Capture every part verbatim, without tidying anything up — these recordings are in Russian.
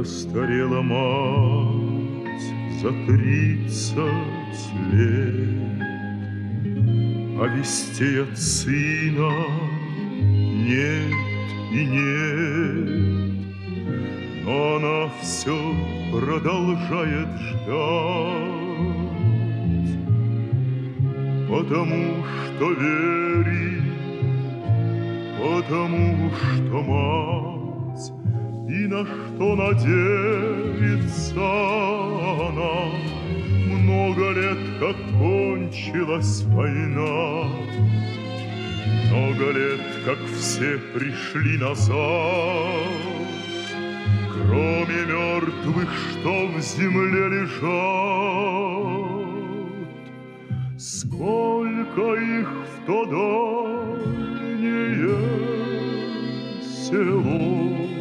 Постарела мать за тридцать лет, а вестей от сына нет и нет. Но она все продолжает ждать, потому что верит, потому что мать, и на что надеется она. Много лет, как кончилась война, много лет, как все пришли назад, кроме мертвых, что в земле лежат. Сколько их в то дальнее село,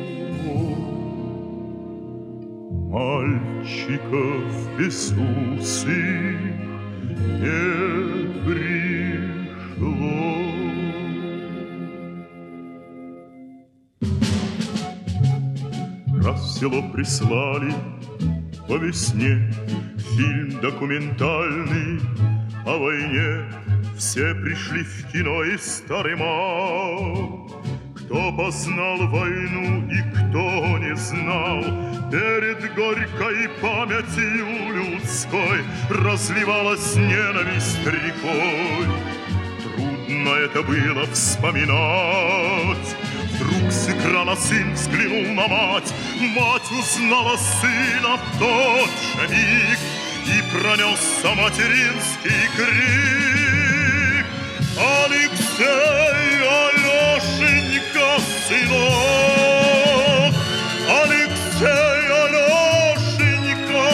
мальчиков безусых не пришло. Раз в село прислали по весне фильм документальный о войне, все пришли в кино и старый мал. Кто познал войну и кто не знал, перед горькой памятью людской разливалась ненависть рекой. Трудно это было вспоминать. Вдруг с экрана сын взглянул на мать, мать узнала сына в тот же миг, и пронесся материнский крик: Алексей, Алешенька, сынок! Алексей, Алешенька,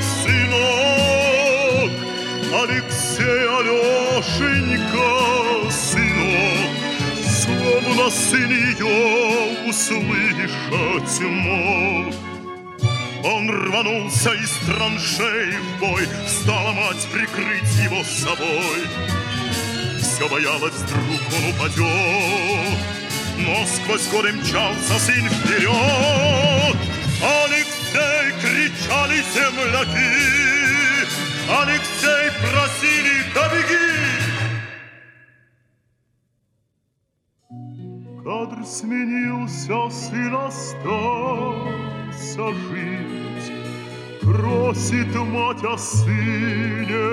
сынок! Алексей, Алешенька, сынок! Словно сын ее услышать мог. Он рванулся из траншей в бой, стала мать прикрыть его собой. Все боялась, вдруг он упадет, но сквозь годы мчался сын вперед. Алексей, кричали земляки, Алексей, просили, да беги. Кадр сменился, сын остался жить, просит мать о сыне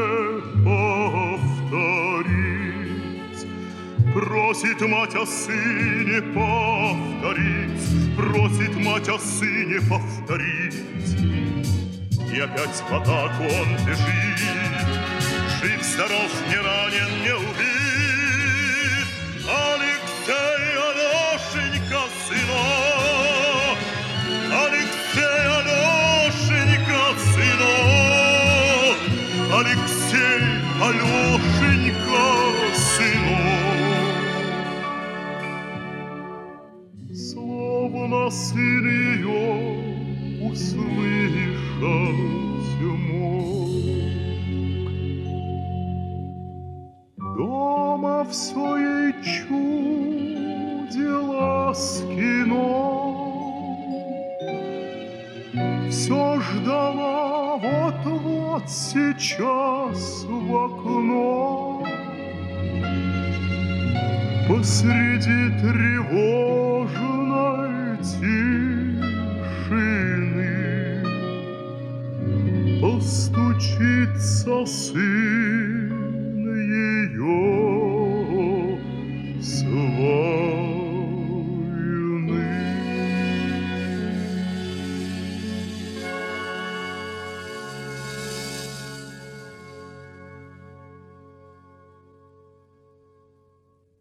повторить. Просит мать о сыне повторить, просит мать о сыне повторить. И опять в атаку он бежит, жив-здоров, не ранен, не убит. Алексей, Алешенька, сынок! Алексей, Алешенька, сынок! Алексей, Алешенька, сынок! Словно сын ее услышать мог. Дома все ей чудилось кино, все ждала вот-вот сейчас в окно. Посреди тревожной тишины постучится сын